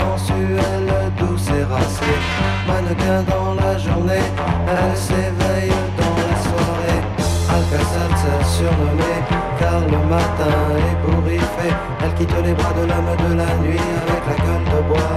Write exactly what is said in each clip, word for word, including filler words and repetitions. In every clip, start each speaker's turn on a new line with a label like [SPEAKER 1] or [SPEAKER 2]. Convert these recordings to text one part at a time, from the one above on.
[SPEAKER 1] sensuelle, douce et racée. Mannequin dans la journée, elle s'éveille dans la soirée. Alka-Seltzer surnommée, car le matin ébouriffé, elle quitte les bras de l'homme de la nuit avec la gueule de bois.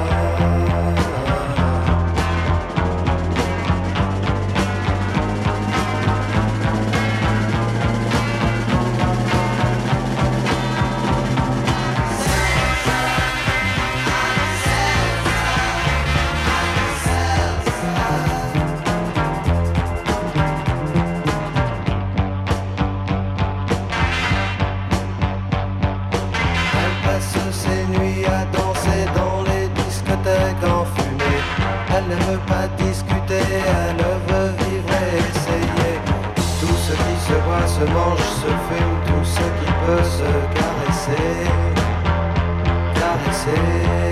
[SPEAKER 1] Elle ne veut pas discuter, elle veut vivre et essayer. Tout ce qui se voit, se mange, se fume, tout ce qui peut se caresser, caresser.